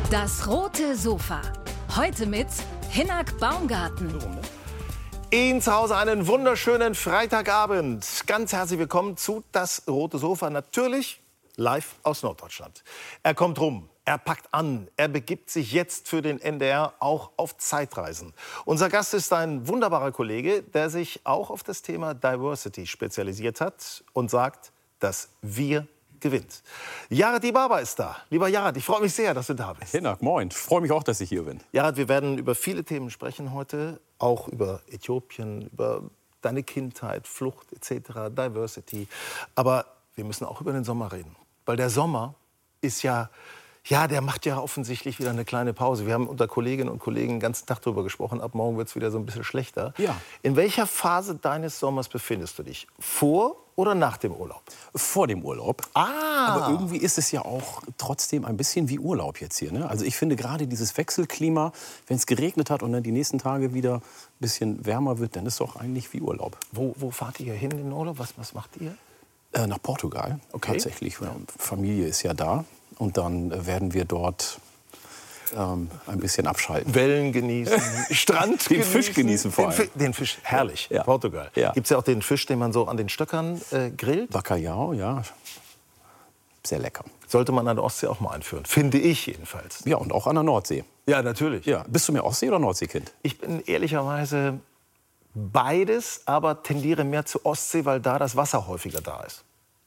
Das rote Sofa. Heute mit Hinnerk Baumgarten. Ihnen zu Hause einen wunderschönen Freitagabend. Ganz herzlich willkommen zu Das rote Sofa. Natürlich live aus Norddeutschland. Er kommt rum, er packt an, er begibt sich jetzt für den NDR auch auf Zeitreisen. Unser Gast ist ein wunderbarer Kollege, der sich auch auf das Thema Diversity spezialisiert hat und sagt, dass wir gewinnt. Yared Dibaba ist da. Lieber Yared, ich freue mich sehr, dass du da bist. Hinnerk, moin. Ich freue mich auch, dass ich hier bin. Yared, wir werden über viele Themen sprechen heute, auch über Äthiopien, über deine Kindheit, Flucht etc., Diversity. Aber wir müssen auch über den Sommer reden, weil der Sommer ist ja, der macht ja offensichtlich wieder eine kleine Pause. Wir haben unter Kolleginnen und Kollegen den ganzen Tag darüber gesprochen. Ab morgen wird es wieder so ein bisschen schlechter. Ja. In welcher Phase deines Sommers befindest du dich? Vor oder nach dem Urlaub? Vor dem Urlaub. Aber irgendwie ist es ja auch trotzdem ein bisschen wie Urlaub jetzt hier. Ne? Also ich finde gerade dieses Wechselklima, wenn es geregnet hat und dann die nächsten Tage wieder ein bisschen wärmer wird, dann ist es doch eigentlich wie Urlaub. Wo fahrt ihr hin in den Urlaub? Was macht ihr? Nach Portugal, Okay. tatsächlich. Ja. Familie ist ja da. Und dann werden wir dort ein bisschen abschalten. Wellen genießen, Strand Den genießen. Fisch genießen vor allem. Den Fisch, herrlich, Ja. Portugal. Ja. Gibt es ja auch den Fisch, den man so an den Stöckern grillt? Bacalhau, ja. Sehr lecker. Sollte man an der Ostsee auch mal einführen, finde ich jedenfalls. Ja, und auch an der Nordsee. Ja, natürlich. Ja. Bist du mehr Ostsee- oder Nordseekind? Ich bin ehrlicherweise beides, aber tendiere mehr zur Ostsee, weil da das Wasser häufiger da ist.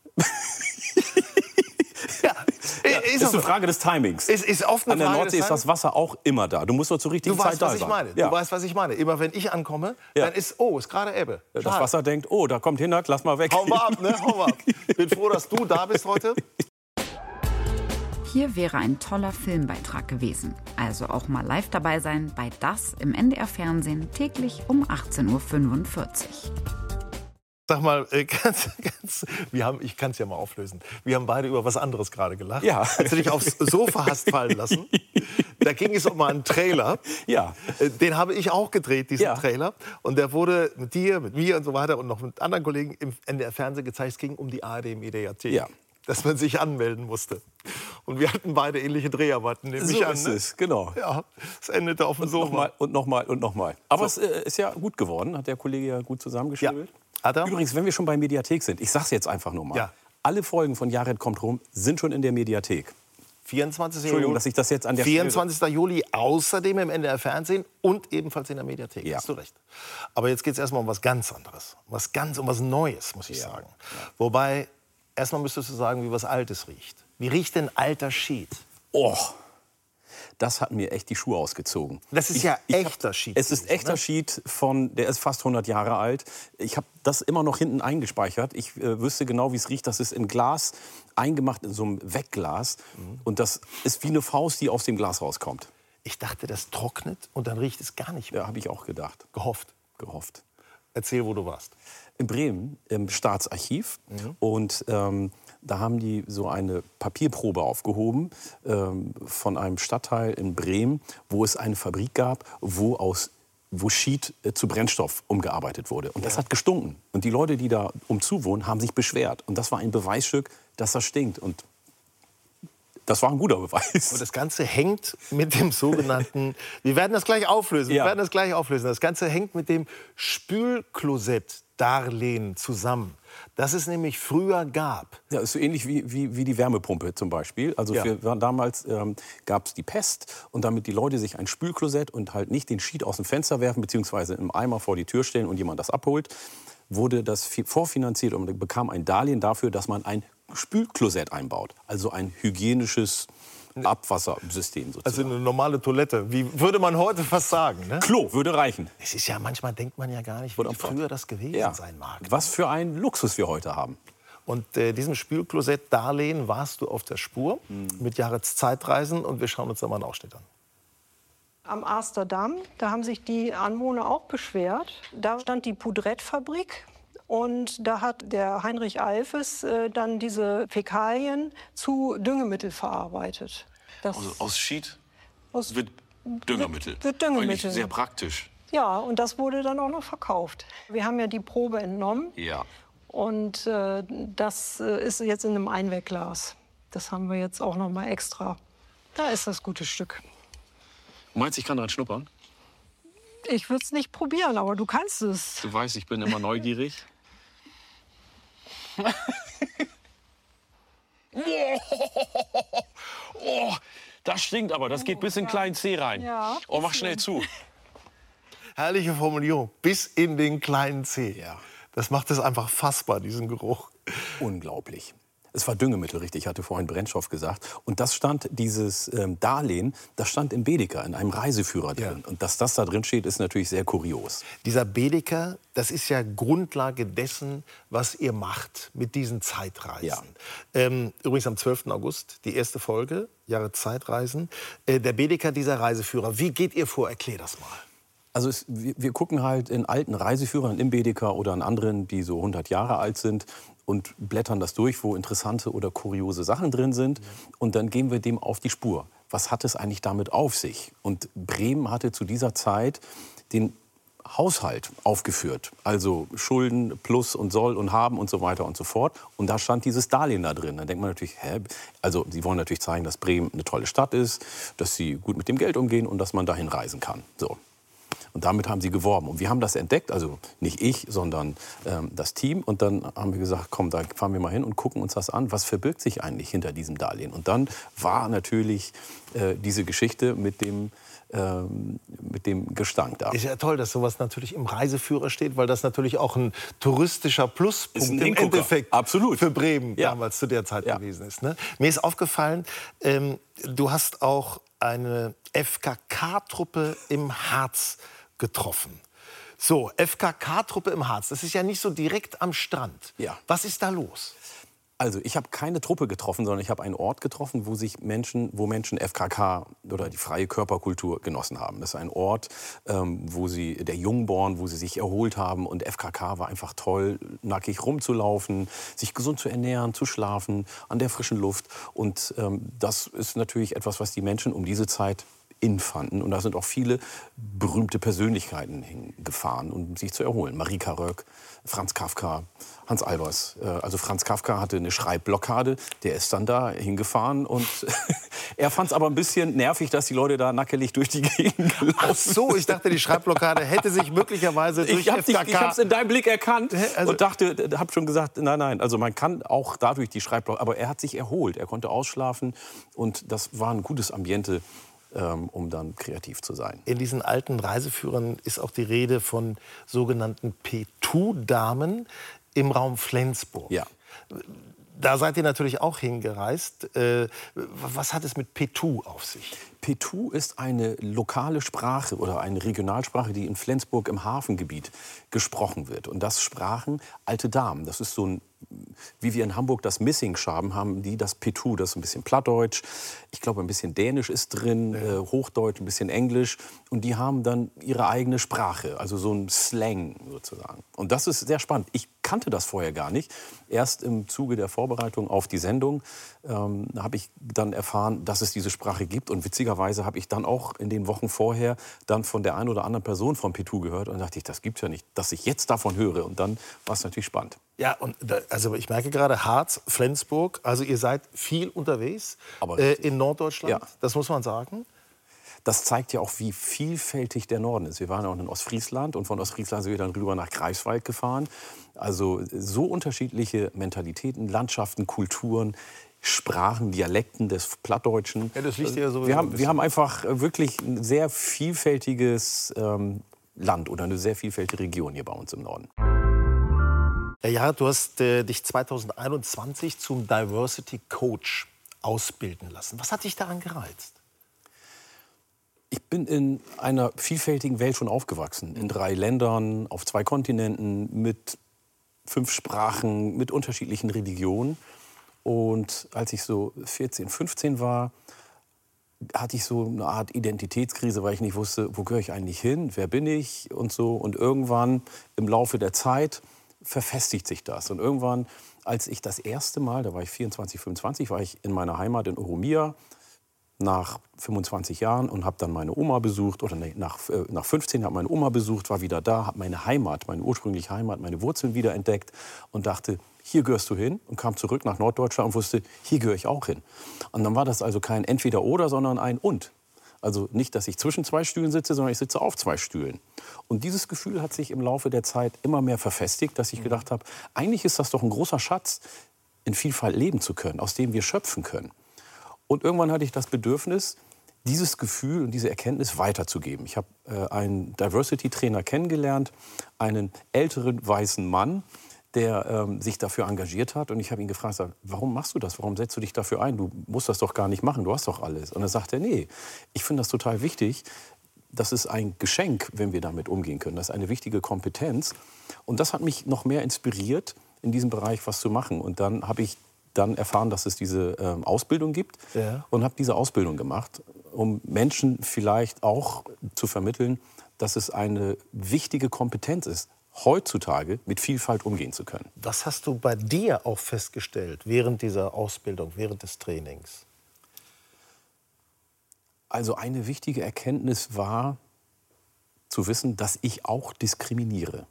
Ist eine Frage des Timings. Ist oft eine An der Frage Nordsee des ist das Wasser auch immer da. Du musst nur zur richtigen Du Zeit weißt, da was ich sein. meine. Ja. Du weißt, was ich meine. Immer wenn ich ankomme, Ja. dann ist gerade Ebbe. Das Schade. Wasser denkt, oh, da kommt Hinnerk, lass mal weg. Hau mal ab, ne? Hau mal ab. Bin froh, dass du da bist heute. Hier wäre ein toller Filmbeitrag gewesen. Also auch mal live dabei sein bei Das im NDR-Fernsehen täglich um 18:45 Uhr. Sag mal, ich kann es ja mal auflösen. Wir haben beide über was anderes gerade gelacht. Ja. Als du dich aufs Sofa hast fallen lassen, da ging es um einen Trailer. Ja. Den habe ich auch gedreht, diesen Ja. Trailer. Und der wurde mit dir, mit mir und so weiter und noch mit anderen Kollegen im NDR-Fernsehen gezeigt. Es ging um die ARD-Mediathek. Ja. Dass man sich anmelden musste. Und wir hatten beide ähnliche Dreharbeiten, nehme ich So an. ist Ne? es, genau. Ja, es endete auf dem Sofa. Nochmal und nochmal und nochmal. Aber es ist ja gut geworden, hat der Kollege ja gut zusammengeschrieben. Ja. Hat er? Übrigens, wenn wir schon bei Mediathek sind, ich sag's jetzt einfach nur mal. Ja. Alle Folgen von Yared kommt rum sind schon in der Mediathek. 24. Entschuldigung, Juli, dass ich das jetzt an der 24. Juli außerdem im NDR-Fernsehen und ebenfalls in der Mediathek. Ja. Hast du recht. Aber jetzt geht es erstmal um was ganz anderes. Um was Neues, muss ich sagen. Wobei, erstmal müsstest du sagen, wie was Altes riecht. Wie riecht denn alter Schied? Oh, das hat mir echt die Schuhe ausgezogen. Das ist ja echter Schied Es ist gewesen, echter ne? Schied, der ist fast 100 Jahre alt. Ich habe das immer noch hinten eingespeichert. Ich wüsste genau, wie es riecht. Das ist in Glas eingemacht, in so einem Wegglas. Und das ist wie eine Faust, die aus dem Glas rauskommt. Ich dachte, das trocknet und dann riecht es gar nicht mehr. Ja, habe ich auch gedacht. Gehofft. Erzähl, wo du warst. In Bremen, im Staatsarchiv. Und da haben die so eine Papierprobe aufgehoben von einem Stadtteil in Bremen, wo es eine Fabrik gab, wo Schied zu Brennstoff umgearbeitet wurde. Und das hat gestunken. Und die Leute, die da umzuwohnen, haben sich beschwert. Und das war ein Beweisstück, dass das stinkt. Und das war ein guter Beweis. Und das Ganze hängt mit dem sogenannten, wir werden das gleich auflösen, Ja. Das Ganze hängt mit dem Spülklosett-Darlehen zusammen, das es nämlich früher gab. Ja, ist so ähnlich wie die Wärmepumpe zum Beispiel. Also Ja. damals gab es die Pest und damit die Leute sich ein Spülklosett und halt nicht den Schied aus dem Fenster werfen beziehungsweise im Eimer vor die Tür stellen und jemand das abholt, wurde das vorfinanziert und bekam ein Darlehen dafür, dass man ein Spülklosett einbaut. Also ein hygienisches Abwassersystem sozusagen. Also eine normale Toilette, wie würde man heute fast sagen. Ne? Klo würde reichen. Es ist ja, manchmal denkt man ja gar nicht, wie früher das gewesen sein mag. Was für ein Luxus wir heute haben. Und diesem Spülklosett-Darlehen warst du auf der Spur mit Yareds Zeitreisen und wir schauen uns da mal einen Ausschnitt an. Am Amsterdam, da haben sich die Anwohner auch beschwert. Da stand die Poudrettefabrik und da hat der Heinrich Alfes dann diese Fäkalien zu Düngemittel verarbeitet. Das Also aus Schied aus- wird Düngemittel. wird Düngemittel. Eigentlich sehr praktisch. Ja, und das wurde dann auch noch verkauft. Wir haben ja die Probe entnommen Ja. und das ist jetzt in einem Einwegglas. Das haben wir jetzt auch noch mal extra Da ist das gute Stück. Meinst du, ich kann dran schnuppern? Ich würde es nicht probieren, aber du kannst es. Du weißt, ich bin immer neugierig. Oh, das stinkt aber. Das geht bis in den kleinen Zeh rein. Ja, Oh, mach schnell zu. Herrliche Formulierung, bis in den kleinen Zeh. Ja. Das macht es einfach fassbar, diesen Geruch. Unglaublich. Es war Düngemittel, richtig, ich hatte vorhin Brennstoff gesagt. Und das stand, dieses Darlehen, das stand im Bedeker, in einem Reiseführer drin. Ja. Und dass das da drin steht, ist natürlich sehr kurios. Dieser Bedeker, das ist ja Grundlage dessen, was ihr macht mit diesen Zeitreisen. Übrigens am 12. August, die erste Folge, Jahre Zeitreisen. Der Bedeker, dieser Reiseführer, wie geht ihr vor? Erklär das mal. Also wir gucken halt in alten Reiseführern im Bedeker oder in anderen, die so 100 Jahre alt sind und blättern das durch, wo interessante oder kuriose Sachen drin sind. Und dann gehen wir dem auf die Spur. Was hat es eigentlich damit auf sich? Und Bremen hatte zu dieser Zeit den Haushalt aufgeführt. Also Schulden, Plus und Soll und Haben und so weiter und so fort. Und da stand dieses Darlehen da drin. Dann denkt man natürlich, also sie wollen natürlich zeigen, dass Bremen eine tolle Stadt ist, dass sie gut mit dem Geld umgehen und dass man dahin reisen kann. So. Und damit haben sie geworben. Und wir haben das entdeckt, also nicht ich, sondern das Team. Und dann haben wir gesagt, komm, da fahren wir mal hin und gucken uns das an. Was verbirgt sich eigentlich hinter diesem Darlehen? Und dann war natürlich diese Geschichte mit dem Gestank da. Ist ja toll, dass sowas natürlich im Reiseführer steht, weil das natürlich auch ein touristischer Pluspunkt im Endeffekt Absolut. für Bremen Ja. damals zu der Zeit Ja. gewesen ist. Ne? Mir ist aufgefallen, du hast auch eine FKK-Truppe im Harz getroffen. So, FKK-Truppe im Harz, das ist ja nicht so direkt am Strand. Ja. Was ist da los? Also ich habe keine Truppe getroffen, sondern ich habe einen Ort getroffen, wo Menschen FKK oder die freie Körperkultur genossen haben. Das ist ein Ort, der Jungborn, wo sie sich erholt haben. Und FKK war einfach toll, nackig rumzulaufen, sich gesund zu ernähren, zu schlafen, an der frischen Luft. Und das ist natürlich etwas, was die Menschen um diese Zeit fanden. Und da sind auch viele berühmte Persönlichkeiten hingefahren, um sich zu erholen. Marika Röck, Franz Kafka, Hans Albers. Also Franz Kafka hatte eine Schreibblockade, der ist dann da hingefahren und er fand es aber ein bisschen nervig, dass die Leute da nackelig durch die Gegend gelaufen. Ach so, ich dachte, die Schreibblockade hätte sich möglicherweise durch FKK... Ich habe es in deinem Blick erkannt Also- und habe schon gesagt, nein, also man kann auch dadurch die Schreibblockade, aber er hat sich erholt, er konnte ausschlafen und das war ein gutes Ambiente, um dann kreativ zu sein. In diesen alten Reiseführern ist auch die Rede von sogenannten P2-Damen im Raum Flensburg. Ja. Da seid ihr natürlich auch hingereist. Was hat es mit P2 auf sich? P2 ist eine lokale Sprache oder eine Regionalsprache, die in Flensburg im Hafengebiet gesprochen wird. Und das sprachen alte Damen. Das ist so ein, wie wir in Hamburg das Missing-Schaben haben, die das P2, das ist ein bisschen Plattdeutsch. Ich glaube, ein bisschen Dänisch ist drin, Hochdeutsch, ein bisschen Englisch. Und die haben dann ihre eigene Sprache, also so ein Slang sozusagen. Und das ist sehr spannend. Ich kannte das vorher gar nicht. Erst im Zuge der Vorbereitung auf die Sendung habe ich dann erfahren, dass es diese Sprache gibt. Und witzigerweise habe ich dann auch in den Wochen vorher dann von der einen oder anderen Person von P2 gehört. Und dachte ich, das gibt's ja nicht, dass ich jetzt davon höre. Und dann war es natürlich spannend. Ja, und also ich merke gerade Harz, Flensburg, also ihr seid viel unterwegs Aber in Norddeutschland, Ja. das muss man sagen. Das zeigt ja auch, wie vielfältig der Norden ist. Wir waren auch in Ostfriesland und von Ostfriesland sind wir dann rüber nach Greifswald gefahren. Also so unterschiedliche Mentalitäten, Landschaften, Kulturen, Sprachen, Dialekten des Plattdeutschen. Ja, das liegt ja sowieso wir ein haben, bisschen. wir haben einfach wirklich ein sehr vielfältiges Land oder eine sehr vielfältige Region hier bei uns im Norden. Ja, du hast dich 2021 zum Diversity Coach ausbilden lassen. Was hat dich daran gereizt? Ich bin in einer vielfältigen Welt schon aufgewachsen. In 3 Ländern, auf 2 Kontinenten, mit 5 Sprachen, mit unterschiedlichen Religionen. Und als ich so 14, 15 war, hatte ich so eine Art Identitätskrise, weil ich nicht wusste, wo gehöre ich eigentlich hin, wer bin ich und so. Und irgendwann im Laufe der Zeit verfestigt sich das. Und irgendwann, als ich das erste Mal, da war ich 24, 25, war ich in meiner Heimat in Oromia, nach 25 Jahren und habe dann meine Oma besucht, oder nach 15 habe meine Oma besucht, war wieder da, habe meine Heimat, meine ursprüngliche Heimat, meine Wurzeln wiederentdeckt und dachte, hier gehörst du hin, und kam zurück nach Norddeutschland und wusste, hier gehöre ich auch hin. Und dann war das also kein Entweder-Oder, sondern ein Und. Also nicht, dass ich zwischen 2 Stühlen sitze, sondern ich sitze auf 2 Stühlen. Und dieses Gefühl hat sich im Laufe der Zeit immer mehr verfestigt, dass ich gedacht habe, eigentlich ist das doch ein großer Schatz, in Vielfalt leben zu können, aus dem wir schöpfen können. Und irgendwann hatte ich das Bedürfnis, dieses Gefühl und diese Erkenntnis weiterzugeben. Ich habe einen Diversity-Trainer kennengelernt, einen älteren weißen Mann, der sich dafür engagiert hat. Und ich habe ihn gefragt, warum machst du das? Warum setzt du dich dafür ein? Du musst das doch gar nicht machen, du hast doch alles. Und dann sagt er, nee, ich finde das total wichtig. Das ist ein Geschenk, wenn wir damit umgehen können. Das ist eine wichtige Kompetenz. Und das hat mich noch mehr inspiriert, in diesem Bereich was zu machen. Und dann habe ich erfahren, dass es diese Ausbildung gibt, und habe diese Ausbildung gemacht, um Menschen vielleicht auch zu vermitteln, dass es eine wichtige Kompetenz ist, heutzutage mit Vielfalt umgehen zu können. Was hast du bei dir auch festgestellt während dieser Ausbildung, während des Trainings? Also eine wichtige Erkenntnis war, zu wissen, dass ich auch diskriminiere.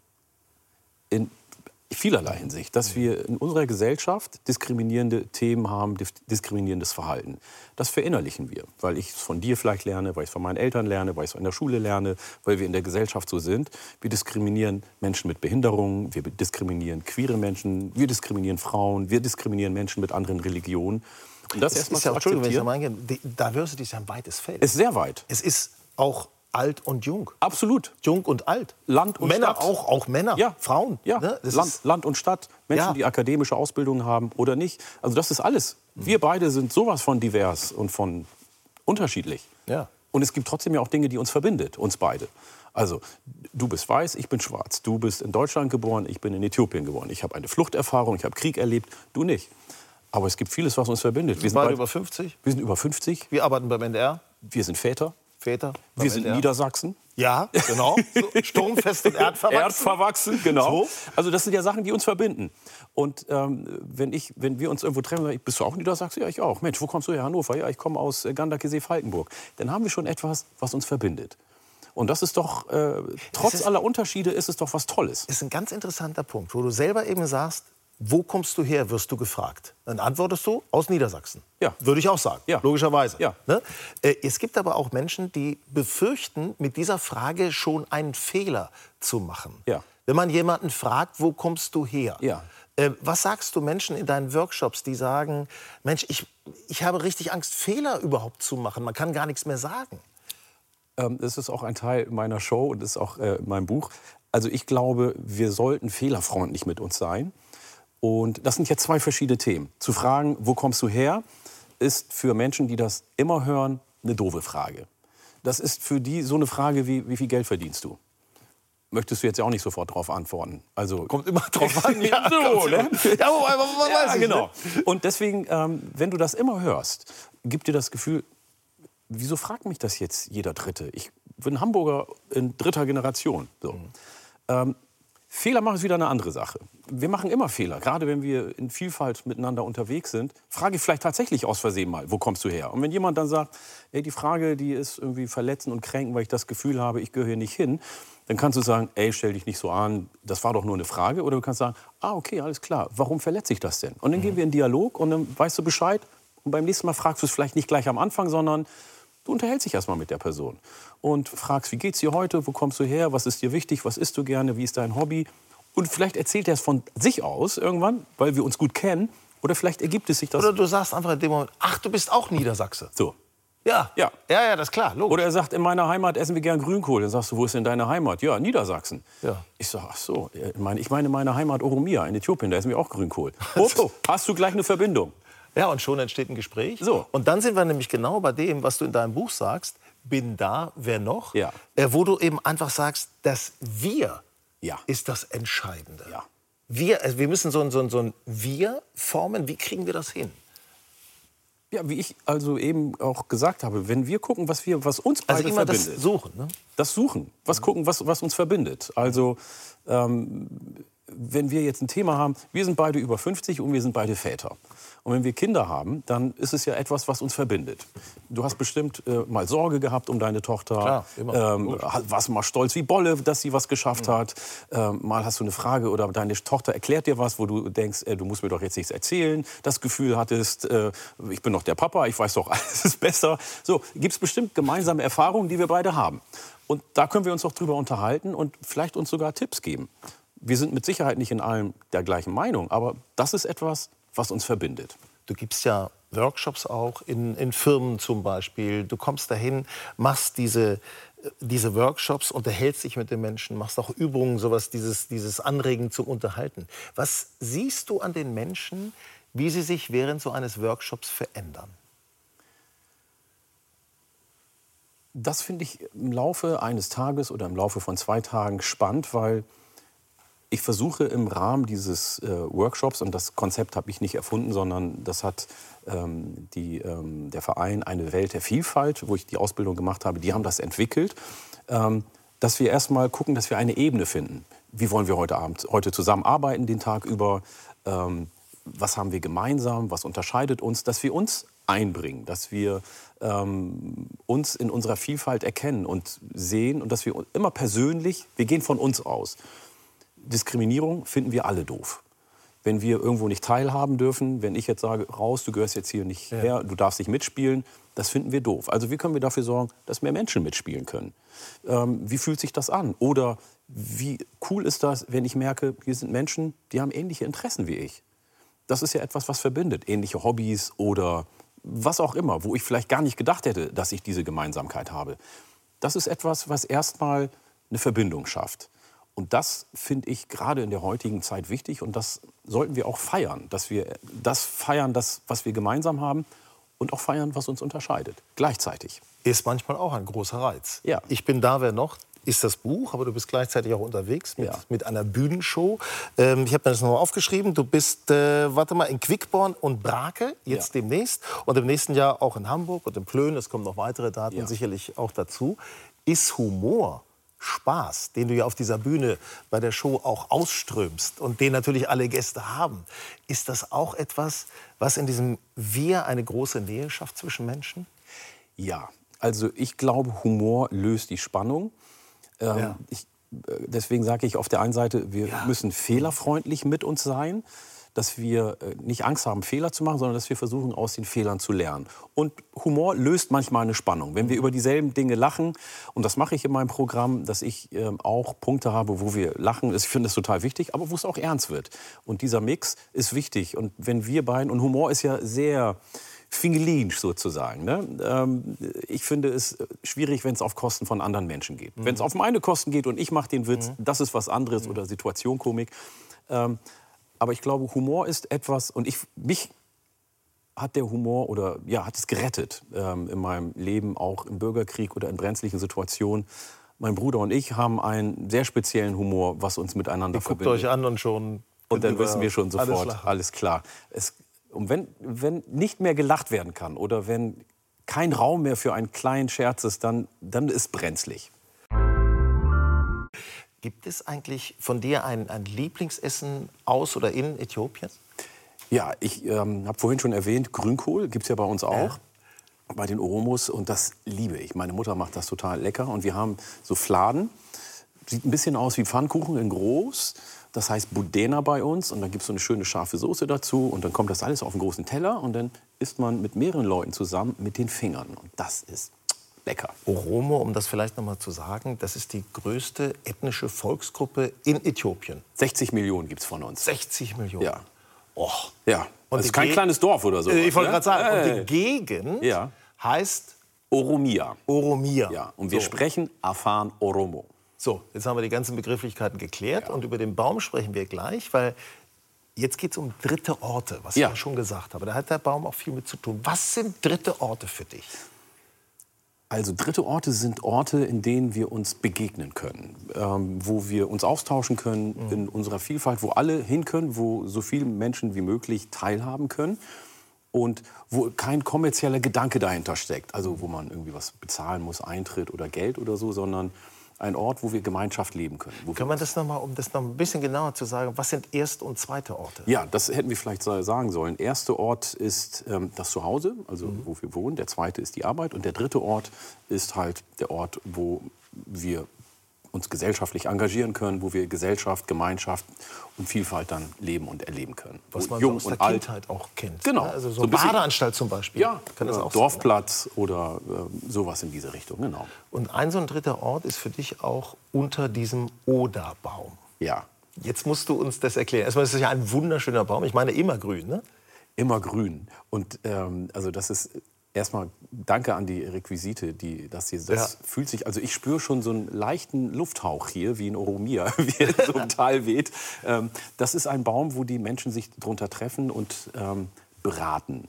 In vielerlei Hinsicht, dass wir in unserer Gesellschaft diskriminierende Themen haben, diskriminierendes Verhalten. Das verinnerlichen wir, weil ich es von dir vielleicht lerne, weil ich es von meinen Eltern lerne, weil ich es in der Schule lerne, weil wir in der Gesellschaft so sind. Wir diskriminieren Menschen mit Behinderungen, wir diskriminieren queere Menschen, wir diskriminieren Frauen, wir diskriminieren Menschen mit anderen Religionen. Und das erstmal zu akzeptieren. Entschuldigung, wenn ich da reingehe, Diversity ist ja ein weites Feld. Ist sehr weit. Es ist auch alt und jung. Absolut. Jung und alt. Land und Männer Stadt. Auch Männer, Ja. Frauen. Ja, Ne? Das Land und Stadt, Menschen, Ja. die akademische Ausbildung haben oder nicht. Also das ist alles. Wir beide sind sowas von divers und von unterschiedlich. Ja. Und es gibt trotzdem ja auch Dinge, die uns verbindet, uns beide. Also du bist weiß, ich bin schwarz. Du bist in Deutschland geboren, ich bin in Äthiopien geboren. Ich habe eine Fluchterfahrung, ich habe Krieg erlebt, du nicht. Aber es gibt vieles, was uns verbindet. Wir sind beide über 50. Wir sind über 50. Wir arbeiten beim NDR. Wir sind Väter. Väter. Wir sind Niedersachsen. Ja, genau. So, sturmfest und erdverwachsen. Erdverwachsen, genau. So. Also das sind ja Sachen, die uns verbinden. Und wenn wir uns irgendwo treffen, sage ich, bist du auch Niedersachsen? Ja, ich auch. Mensch, wo kommst du her? Hannover? Ja, ich komme aus Gandakesee-Falkenburg. Dann haben wir schon etwas, was uns verbindet. Und das ist doch, trotz aller Unterschiede, ist es doch was Tolles. Das ist ein ganz interessanter Punkt, wo du selber eben sagst, wo kommst du her, wirst du gefragt. Dann antwortest du, aus Niedersachsen. Ja. Würde ich auch sagen, Ja. logischerweise. Ja. Ne? Es gibt aber auch Menschen, die befürchten, mit dieser Frage schon einen Fehler zu machen. Ja. Wenn man jemanden fragt, wo kommst du her? Ja. Was sagst du Menschen in deinen Workshops, die sagen, Mensch, ich habe richtig Angst, Fehler überhaupt zu machen. Man kann gar nichts mehr sagen. Das ist auch ein Teil meiner Show und ist auch in meinem Buch. Also ich glaube, wir sollten fehlerfreundlich mit uns sein. Und das sind jetzt 2 verschiedene Themen. Zu fragen, wo kommst du her, ist für Menschen, die das immer hören, eine doofe Frage. Das ist für die so eine Frage wie viel Geld verdienst du? Möchtest du jetzt ja auch nicht sofort darauf antworten. Also Kommt immer drauf an. Ja, so, ne? Ja, wobei, man Ja, weiß es, genau. ne? Und deswegen, wenn du das immer hörst, gibt dir das Gefühl, wieso fragt mich das jetzt jeder Dritte? Ich bin Hamburger in 3. Generation. So. Fehler machen ist wieder eine andere Sache. Wir machen immer Fehler. Gerade wenn wir in Vielfalt miteinander unterwegs sind, frage ich vielleicht tatsächlich aus Versehen mal, wo kommst du her? Und wenn jemand dann sagt, ey, die Frage, die ist irgendwie verletzend und kränkend, weil ich das Gefühl habe, ich gehöre hier nicht hin, dann kannst du sagen, ey, stell dich nicht so an, das war doch nur eine Frage. Oder du kannst sagen, okay, alles klar, warum verletze ich das denn? Und dann gehen wir in Dialog und dann weißt du Bescheid. Und beim nächsten Mal fragst du es vielleicht nicht gleich am Anfang, sondern du unterhältst dich erstmal mit der Person und fragst, wie geht's dir heute, wo kommst du her, was ist dir wichtig, was isst du gerne, wie ist dein Hobby? Und vielleicht erzählt er es von sich aus irgendwann, weil wir uns gut kennen. Oder vielleicht ergibt es sich das. Oder du sagst einfach in dem Moment, ach, du bist auch Niedersachse. So. Ja, Ja. ja, das ist klar, logisch. Oder er sagt, in meiner Heimat essen wir gern Grünkohl. Dann sagst du, wo ist denn deine Heimat? Ja, Niedersachsen. Ja. Ich sage, ach so, ich meine meine Heimat Oromia in Äthiopien, da essen wir auch Grünkohl. Ups, hast du gleich eine Verbindung. Ja, und schon entsteht ein Gespräch. So. Und dann sind wir nämlich genau bei dem, was du in deinem Buch sagst, bin da, wer noch? Ja. Wo du eben einfach sagst, das Wir Ja. ist das Entscheidende. Ja. Wir müssen so ein Wir formen. Wie kriegen wir das hin? Ja, wie ich also eben auch gesagt habe, wenn wir gucken, was uns beide Also immer verbindet. das Suchen, ne? Das Suchen, gucken, was uns verbindet. Also wenn wir jetzt ein Thema haben, wir sind beide über 50 und wir sind beide Väter. Und wenn wir Kinder haben, dann ist es ja etwas, was uns verbindet. Du hast bestimmt mal Sorge gehabt um deine Tochter. Klar, immer. Warst mal stolz wie Bolle, dass sie was geschafft hat. Mal hast du eine Frage oder deine Tochter erklärt dir was, wo du denkst, du musst mir doch jetzt nichts erzählen. Das Gefühl hattest, ich bin doch der Papa, ich weiß doch, alles ist besser. So, gibt es bestimmt gemeinsame Erfahrungen, die wir beide haben. Und da können wir uns auch drüber unterhalten und vielleicht uns sogar Tipps geben. Wir sind mit Sicherheit nicht in allem der gleichen Meinung, aber das ist etwas, was uns verbindet. Du gibst ja Workshops auch in Firmen zum Beispiel. Du kommst dahin, machst diese Workshops, unterhältst dich mit den Menschen, machst auch Übungen, sowas, dieses Anregen zum Unterhalten. Was siehst du an den Menschen, wie sie sich während so eines Workshops verändern? Das finde ich im Laufe eines Tages oder im Laufe von 2 Tagen spannend, weil ich versuche im Rahmen dieses Workshops, und das Konzept habe ich nicht erfunden, sondern das hat der Verein Eine Welt der Vielfalt, wo ich die Ausbildung gemacht habe, die haben das entwickelt, dass wir erstmal gucken, dass wir eine Ebene finden. Wie wollen wir heute zusammenarbeiten den Tag über? Was haben wir gemeinsam? Was unterscheidet uns? Dass wir uns einbringen, dass wir uns in unserer Vielfalt erkennen und sehen und dass wir immer persönlich, wir gehen von uns aus. Diskriminierung finden wir alle doof. Wenn wir irgendwo nicht teilhaben dürfen, wenn ich jetzt sage, raus, du gehörst jetzt hier nicht her, du darfst nicht mitspielen, das finden wir doof. Also wie können wir dafür sorgen, dass mehr Menschen mitspielen können? Wie fühlt sich das an? Oder wie cool ist das, wenn ich merke, hier sind Menschen, die haben ähnliche Interessen wie ich. Das ist ja etwas, was verbindet. Ähnliche Hobbys oder was auch immer, wo ich vielleicht gar nicht gedacht hätte, dass ich diese Gemeinsamkeit habe. Das ist etwas, was erstmal eine Verbindung schafft. Und das finde ich gerade in der heutigen Zeit wichtig und das sollten wir auch feiern, dass wir das feiern, was wir gemeinsam haben und auch feiern, was uns unterscheidet, gleichzeitig. Ist manchmal auch ein großer Reiz. Ja. Ich bin da, wer noch? Ist das Buch, aber du bist gleichzeitig auch unterwegs mit einer Bühnenshow. Ich habe mir das noch mal aufgeschrieben. Du bist, in Quickborn und Brake jetzt demnächst und im nächsten Jahr auch in Hamburg und in Plön. Es kommen noch weitere Daten sicherlich auch dazu. Ist Humor, Spaß, den du ja auf dieser Bühne bei der Show auch ausströmst und den natürlich alle Gäste haben, ist das auch etwas, was in diesem Wir eine große Nähe schafft zwischen Menschen? Ja, also ich glaube, Humor löst die Spannung. Deswegen sage ich auf der einen Seite, wir müssen fehlerfreundlich mit uns sein, dass wir nicht Angst haben, Fehler zu machen, sondern dass wir versuchen, aus den Fehlern zu lernen. Und Humor löst manchmal eine Spannung. Wenn wir über dieselben Dinge lachen, und das mache ich in meinem Programm, dass ich auch Punkte habe, wo wir lachen, ich finde das total wichtig, aber wo es auch ernst wird. Und dieser Mix ist wichtig. Und wenn wir beiden, und Humor ist ja sehr fingelinsch sozusagen. Ne? Ich finde es schwierig, wenn es auf Kosten von anderen Menschen geht. Wenn es auf meine Kosten geht und ich mache den Witz, das ist was anderes oder Situationkomik. Aber ich glaube, Humor ist etwas, und mich hat der Humor hat es gerettet in meinem Leben, auch im Bürgerkrieg oder in brenzlichen Situationen. Mein Bruder und ich haben einen sehr speziellen Humor, was uns miteinander verbindet. Guckt euch an und schon... Und dann wissen wir schon sofort, alles klar. Und wenn nicht mehr gelacht werden kann oder wenn kein Raum mehr für einen kleinen Scherz ist, dann ist brenzlig. Gibt es eigentlich von dir ein Lieblingsessen aus oder in Äthiopien? Ja, ich habe vorhin schon erwähnt, Grünkohl gibt es ja bei uns auch, bei den Oromos. Und das liebe ich. Meine Mutter macht das total lecker. Und wir haben so Fladen, sieht ein bisschen aus wie Pfannkuchen in groß. Das heißt Budena bei uns. Und dann gibt es so eine schöne scharfe Soße dazu. Und dann kommt das alles auf einen großen Teller. Und dann isst man mit mehreren Leuten zusammen mit den Fingern. Und das ist lecker. Oromo, um das vielleicht noch mal zu sagen, das ist die größte ethnische Volksgruppe in Äthiopien. 60 Millionen gibt es von uns. 60 Millionen? Ja. Oh. Ja. Und das ist kein kleines Dorf oder so. Ich wollte gerade sagen, und die Gegend heißt Oromia. Oromia. Ja. Und wir sprechen Afan Oromo. So, jetzt haben wir die ganzen Begrifflichkeiten geklärt und über den Baum sprechen wir gleich, weil jetzt geht es um dritte Orte, was ich ja schon gesagt habe. Da hat der Baum auch viel mit zu tun. Was sind dritte Orte für dich? Also dritte Orte sind Orte, in denen wir uns begegnen können, wo wir uns austauschen können in unserer Vielfalt, wo alle hin können, wo so viele Menschen wie möglich teilhaben können und wo kein kommerzieller Gedanke dahinter steckt, also wo man irgendwie was bezahlen muss, Eintritt oder Geld oder so, sondern ein Ort, wo wir Gemeinschaft leben können. Kann man das nochmal, um das noch ein bisschen genauer zu sagen, was sind erste und zweite Orte? Ja, das hätten wir vielleicht sagen sollen. Der erste Ort ist das Zuhause, also wo wir wohnen. Der zweite ist die Arbeit. Und der dritte Ort ist halt der Ort, wo wir uns gesellschaftlich engagieren können, wo wir Gesellschaft, Gemeinschaft und Vielfalt dann leben und erleben können. Was man jung so aus und der alt Kindheit auch kennt. Genau. Also so So ein bisschen- Badeanstalt zum Beispiel. Ja, kann das auch Dorfplatz oder sowas in diese Richtung, genau. sein. Und so ein dritter Ort ist für dich auch unter diesem Oderbaum. Ja, Jetzt musst du uns das erklären. Erstmal ist es ja ein wunderschöner Baum. Ich meine immer grün, ne? immer grün. Und also das ist erstmal danke an die Requisite, das fühlt sich, also ich spüre schon so einen leichten Lufthauch hier, wie in Oromia, wie in so einem Tal weht. Das ist ein Baum, wo die Menschen sich drunter treffen und beraten.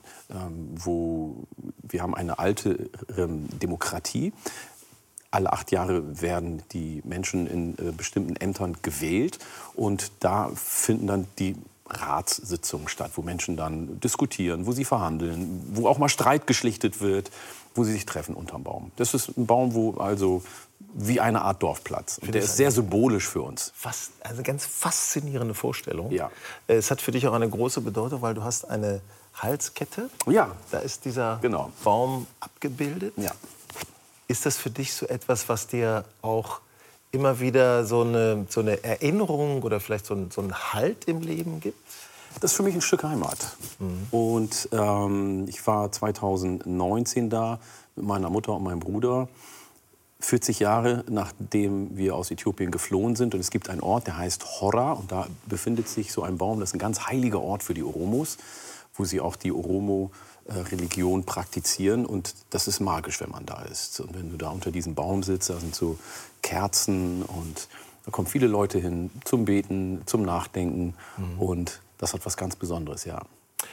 Wir haben eine alte Demokratie. Alle 8 Jahre werden die Menschen in bestimmten Ämtern gewählt und da finden dann die Ratssitzungen statt, wo Menschen dann diskutieren, wo sie verhandeln, wo auch mal Streit geschlichtet wird, wo sie sich treffen unterm Baum. Das ist ein Baum, wo also wie eine Art Dorfplatz. Und der ist sehr symbolisch für uns. Also ganz faszinierende Vorstellung. Ja. Es hat für dich auch eine große Bedeutung, weil du hast eine Halskette. Ja. Da ist dieser Genau. Baum abgebildet. Ja. Ist das für dich so etwas, was dir auch immer wieder so eine Erinnerung oder vielleicht so einen Halt im Leben gibt? Das ist für mich ein Stück Heimat. Und ich war 2019 da mit meiner Mutter und meinem Bruder. 40 Jahre nachdem wir aus Äthiopien geflohen sind. Und es gibt einen Ort, der heißt Horra. Und da befindet sich so ein Baum, das ist ein ganz heiliger Ort für die Oromos, wo sie auch die Oromo-Religion praktizieren. Und das ist magisch, wenn man da ist. Und wenn du da unter diesem Baum sitzt, da sind so Kerzen und da kommen viele Leute hin zum Beten, zum Nachdenken. Und das hat was ganz Besonderes, ja.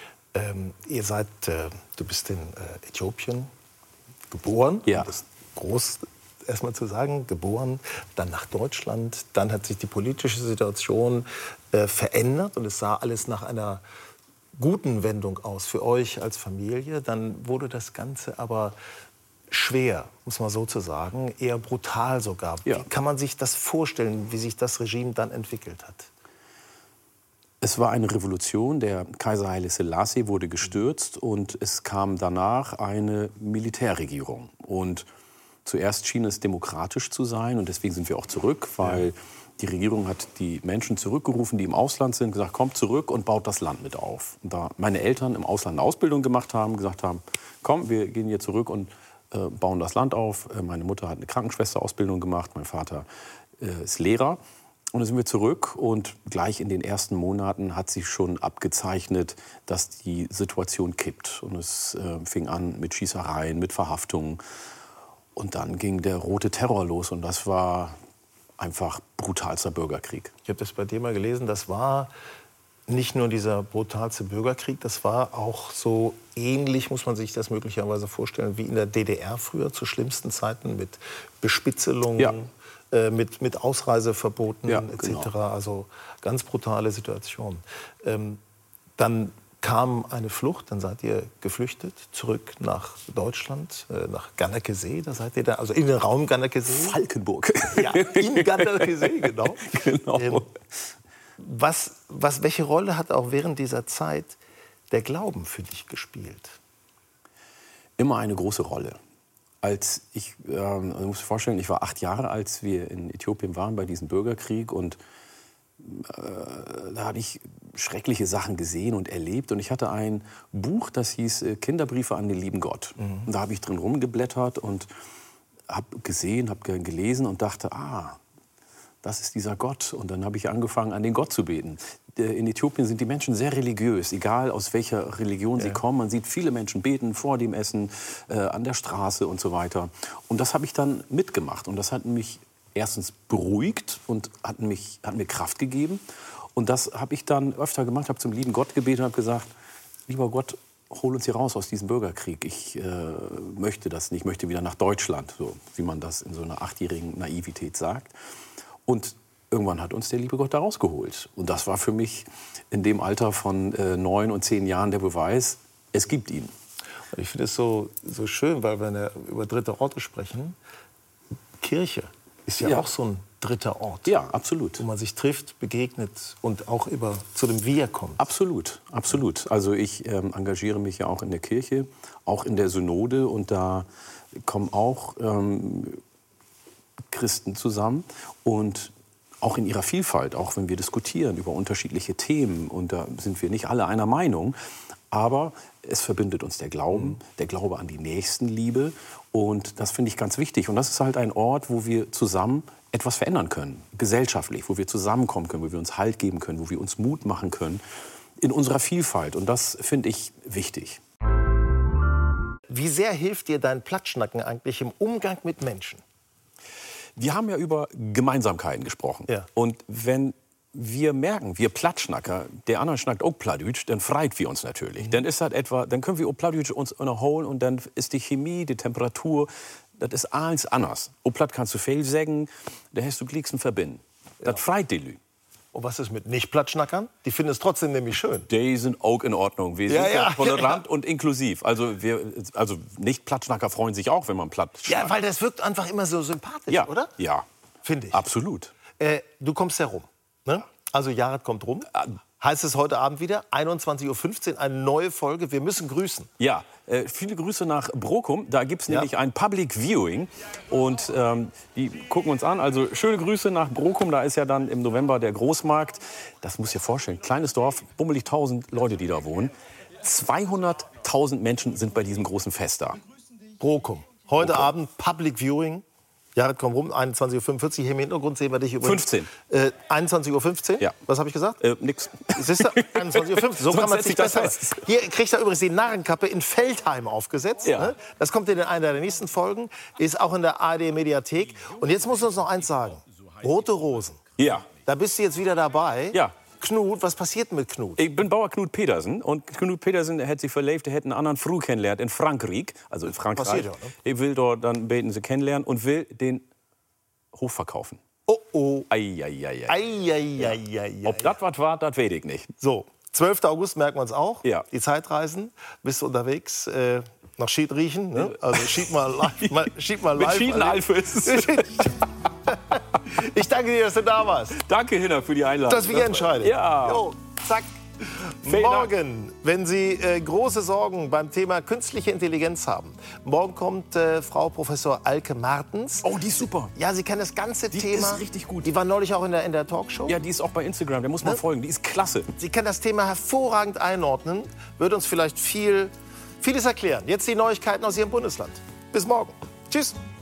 Du bist in Äthiopien geboren. Ja. Das ist groß, erstmal zu sagen, geboren, dann nach Deutschland. Dann hat sich die politische Situation verändert und es sah alles nach einer guten Wendung aus für euch als Familie. Dann wurde das Ganze aber schwer, muss man so zu sagen, eher brutal sogar. Ja. Wie kann man sich das vorstellen, wie sich das Regime dann entwickelt hat? Es war eine Revolution. Der Kaiser Haile Selassie wurde gestürzt und es kam danach eine Militärregierung. Und zuerst schien es demokratisch zu sein und deswegen sind wir auch zurück, weil die Regierung hat die Menschen zurückgerufen, die im Ausland sind, gesagt, kommt zurück und baut das Land mit auf. Und da meine Eltern im Ausland eine Ausbildung gemacht haben, gesagt haben, komm, wir gehen hier zurück und bauen das Land auf. Meine Mutter hat eine Krankenschwesterausbildung gemacht, mein Vater ist Lehrer. Und dann sind wir zurück und gleich in den ersten Monaten hat sich schon abgezeichnet, dass die Situation kippt. Und es fing an mit Schießereien, mit Verhaftungen. Und dann ging der rote Terror los und das war einfach brutalster Bürgerkrieg. Ich habe das bei dir mal gelesen, das war nicht nur dieser brutalste Bürgerkrieg, das war auch so ähnlich, muss man sich das möglicherweise vorstellen, wie in der DDR früher zu schlimmsten Zeiten mit Bespitzelungen, Ja. Mit Ausreiseverboten Ja, etc. genau. Also ganz brutale Situation. Dann kam eine Flucht, dann seid ihr geflüchtet, zurück nach Deutschland, nach Gannekesee. Da seid ihr da, also in den Raum Gannekesee. Falkenburg. Ja, in Gannekesee, genau. Genau. Welche Rolle hat auch während dieser Zeit der Glauben für dich gespielt? Immer eine große Rolle. Ich muss mir vorstellen, ich war 8 Jahre, als wir in Äthiopien waren bei diesem Bürgerkrieg und da habe ich schreckliche Sachen gesehen und erlebt und ich hatte ein Buch, das hieß Kinderbriefe an den lieben Gott. Und da habe ich drin rumgeblättert und habe gelesen und dachte, das ist dieser Gott. Und dann habe ich angefangen, an den Gott zu beten. In Äthiopien sind die Menschen sehr religiös, egal aus welcher Religion sie kommen. Man sieht viele Menschen beten vor dem Essen, an der Straße und so weiter. Und das habe ich dann mitgemacht. Und das hat mich erstens beruhigt und hat mir Kraft gegeben. Und das habe ich dann öfter gemacht, habe zum lieben Gott gebetet und habe gesagt, lieber Gott, hol uns hier raus aus diesem Bürgerkrieg. Ich möchte das nicht, ich möchte wieder nach Deutschland, so wie man das in so einer 8-jährigen Naivität sagt. Und irgendwann hat uns der liebe Gott da rausgeholt. Und das war für mich in dem Alter von 9 und 10 Jahren der Beweis, es gibt ihn. Und ich finde es so schön, weil wir über dritte Orte sprechen. Kirche ist ja auch so ein dritter Ort. Ja, absolut. Wo man sich trifft, begegnet und auch zu dem Wir kommt. Absolut, absolut. Also ich engagiere mich ja auch in der Kirche, auch in der Synode, und da kommen auch Christen zusammen und auch in ihrer Vielfalt, auch wenn wir diskutieren über unterschiedliche Themen, und da sind wir nicht alle einer Meinung, aber es verbindet uns der Glaube an die Nächstenliebe, und das finde ich ganz wichtig. Und das ist halt ein Ort, wo wir zusammen etwas verändern können, gesellschaftlich, wo wir zusammenkommen können, wo wir uns Halt geben können, wo wir uns Mut machen können in unserer Vielfalt, und das finde ich wichtig. Wie sehr hilft dir dein Platschnacken eigentlich im Umgang mit Menschen? Wir haben ja über Gemeinsamkeiten gesprochen. Ja. Und wenn wir merken, wir Platschnacker, der andere schnackt auch Plattdeutsch, dann freit wir uns natürlich. Dann ist das dann können wir auch Plattdeutsch uns erholen, und dann ist die Chemie, die Temperatur, das ist alles anders. Auch Platt kannst du viel sagen, da hast du Glicksen verbinden. Das freit die Lü. Und was ist mit Nicht-Platschnackern? Die finden es trotzdem nämlich schön. Die sind auch in Ordnung. Wir sind ja tolerant und inklusiv. Also Nicht-Platschnacker freuen sich auch, wenn man platt schnackt. Ja, weil das wirkt einfach immer so sympathisch, oder? Ja. Finde ich. Absolut. Du kommst herum, ne? Also Jared kommt rum. Heißt es heute Abend wieder, 21:15 Uhr, eine neue Folge. Wir müssen grüßen. Ja, viele Grüße nach Brokum. Da gibt es nämlich ein Public Viewing. Und die gucken uns an. Also schöne Grüße nach Brokum. Da ist ja dann im November der Großmarkt. Das muss ich dir vorstellen. Kleines Dorf, bummelig 1000 Leute, die da wohnen. 200.000 Menschen sind bei diesem großen Fest da. Brokum. Heute Abend Public Viewing. Jared, komm rum, 21:45 Uhr. Hier im Hintergrund sehen wir dich übrigens. 15. 21:15 Uhr? Ja. Was habe ich gesagt? Nix. Siehst du? 21:15 Uhr. So kann man es nicht besser. fest. Hier kriegt er übrigens die Narrenkappe in Feldheim aufgesetzt. Ja. Ne? Das kommt in einer der nächsten Folgen. Ist auch in der ARD-Mediathek. Und jetzt musst du uns noch eins sagen. Rote Rosen. Ja. Da bist du jetzt wieder dabei. Ja. Knut, was passiert mit Knut? Ich bin Bauer Knut Petersen, und Knut Petersen, der hat sich verlebt, der hat einen anderen Frau kennengelernt in Frankreich, also in Frankreich. Passiert ja, ne? Ich will dort dann beten sie kennenlernen und will den Hof verkaufen. Oh, oh. Eieiei. Eieiei. Ob das was war, das weiß ich nicht. So, 12. August merken wir uns auch. Ja. Die Zeitreisen. Bist du unterwegs nach Schiedriechen? Ne? Also schied mal live. Mit Schieden-Alfes. Ich danke dir, dass du da warst. Danke, Hinner, für die Einladung. Das wir entscheiden. Ja. Jo, zack. Vielen Morgen, wenn Sie große Sorgen beim Thema künstliche Intelligenz haben, morgen kommt Frau Professor Alke Martens. Oh, die ist super. Ja, sie kennt das ganze Thema. ist richtig gut. Die war neulich auch in der Talkshow. Ja, die ist auch bei Instagram, der muss man folgen. Die ist klasse. Sie kann das Thema hervorragend einordnen, wird uns vielleicht vieles erklären. Jetzt die Neuigkeiten aus Ihrem Bundesland. Bis morgen. Tschüss.